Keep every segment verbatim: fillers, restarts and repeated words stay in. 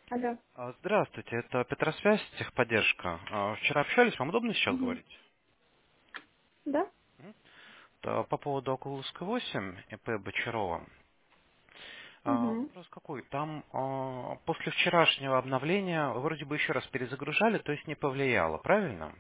Алло. А, Здравствуйте, это Петросвязь, техподдержка. А, Вчера общались, вам удобно сейчас Мгм. говорить? Да? Мгм. Да, по поводу Окуловска восемь, ИП Бочарова. А, Угу. Вопрос какой? Там а, после вчерашнего обновления вроде бы еще раз перезагружали, то есть не повлияло, правильно?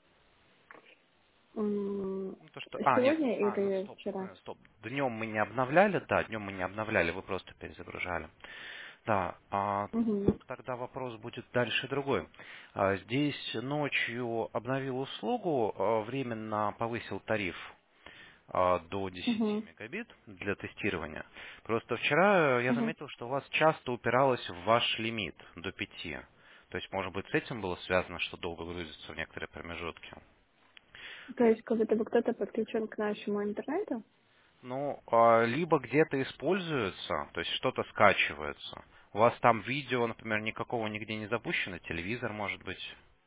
Ну, то, что... А, нет, Сегодня а, ну или стоп, вчера? э, стоп. Днем мы не обновляли, да, днем мы не обновляли, вы просто перезагружали. Да, а, Угу. тогда вопрос будет дальше другой. А, Здесь ночью обновил услугу, а, временно повысил тариф а, до десяти Угу. мегабит для тестирования. Просто вчера я Угу. заметил, что у вас часто упиралось в ваш лимит до пяти. То есть, может быть, с этим было связано, что долго грузится в некоторые промежутки. То есть, как будто бы кто-то подключен к нашему интернету? Ну, а, либо где-то используется, то есть что-то скачивается. У вас там видео, например, никакого нигде не запущено, телевизор, может быть.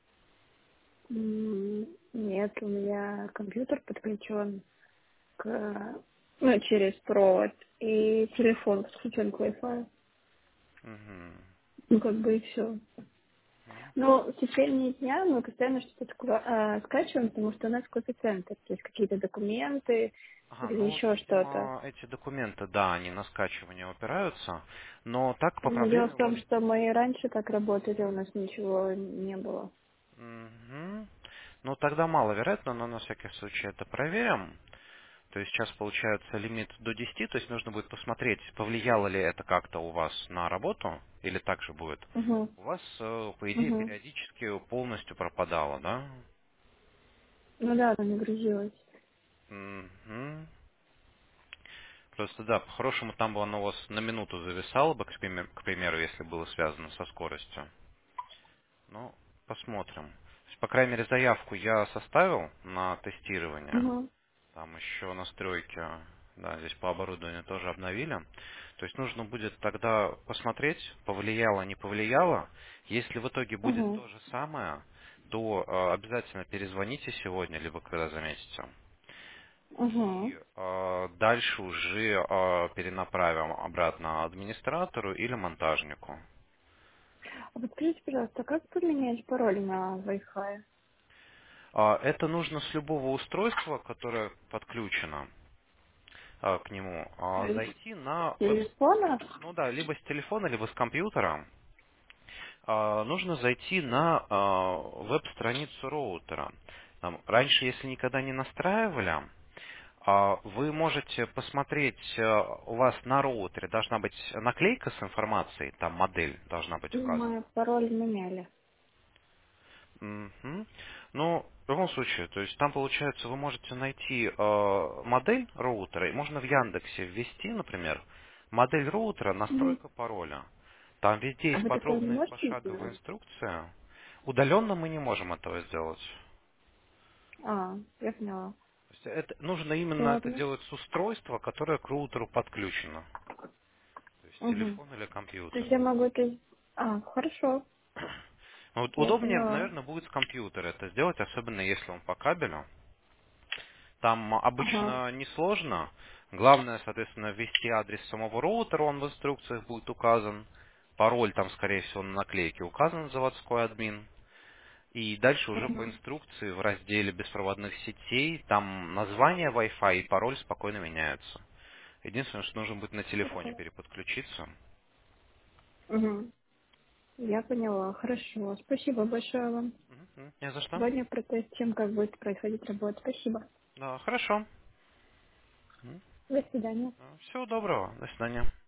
М, Нет, у меня компьютер подключен к, ну, через провод, и телефон подключен к Wi-Fi. Мгм. Ну, как бы и все. Мгм. Но в течение дня мы постоянно что-то скла- а, скачиваем, потому что у нас кофе-центр, то есть какие-то документы Ага, или ну, еще что-то. видимо, эти документы, да, они на скачивание упираются, но так по Но дело проблеме в у вас... том, что мы и раньше так работали, у нас ничего не было. Мгм. Ну, тогда маловероятно, но на всякий случай это проверим. То есть сейчас получается лимит до десяти, то есть нужно будет посмотреть, повлияло ли это как-то у вас на работу, или так же будет. Угу, У вас, э, по идее, угу. периодически полностью пропадало, да? Ну да, она не грузилась. Мгм. Просто да, по-хорошему там бы оно у вас на минуту зависало бы, к примеру, к примеру, если было связано со скоростью. Ну, посмотрим. То есть, по крайней мере, заявку я составил на тестирование. Угу, Там еще настройки, да, здесь по оборудованию тоже обновили. То есть нужно будет тогда посмотреть, повлияло, не повлияло. Если в итоге будет угу, то же самое, то э, обязательно перезвоните сегодня, либо когда заметите. угу. И э, дальше уже э, перенаправим обратно администратору или монтажнику. А вот скажите, пожалуйста, как поменять пароль на Wi-Fi? А, Это нужно с любого устройства, которое подключено а, к нему, То а, есть зайти на с веб, телефона? ну да, либо с телефона, либо с компьютера. А, Нужно зайти на а, веб-страницу роутера. Там, раньше, если никогда не настраивали, а, вы можете посмотреть, а, у вас на роутере должна быть наклейка с информацией, там модель должна быть Ну, указана. мы пароль меняли. Мгм. Ну, в любом случае, то есть там получается вы можете найти э, модель роутера, и можно в Яндексе ввести, например, модель роутера, Угу. настройка пароля. Там везде А есть вы такое не подробная можете пошаговая сделать? инструкция. Удаленно мы не можем этого сделать. А, я поняла. То есть это, нужно именно это Ладно. делать с устройства, которое к роутеру подключено. То есть Угу. телефон или То компьютер. есть я могу это... А, хорошо. Ну, вот Я удобнее, поняла. наверное, будет с компьютера это сделать, особенно если он по кабелю. Там Ага. обычно несложно. Главное, соответственно, ввести адрес самого роутера, он в инструкциях будет указан. Пароль там, скорее всего, на наклейке указан, заводской админ. И дальше уже по Угу. инструкции в разделе беспроводных сетей, там название Wi-Fi и пароль спокойно меняются. Единственное, что нужно будет на телефоне Хорошо. переподключиться. Угу. Я поняла. Хорошо. Спасибо большое вам. Мгм, мгм. Не за что. Сегодня протестим, как будет происходить работа. Спасибо. Да, хорошо. До свидания. Всего доброго. До свидания.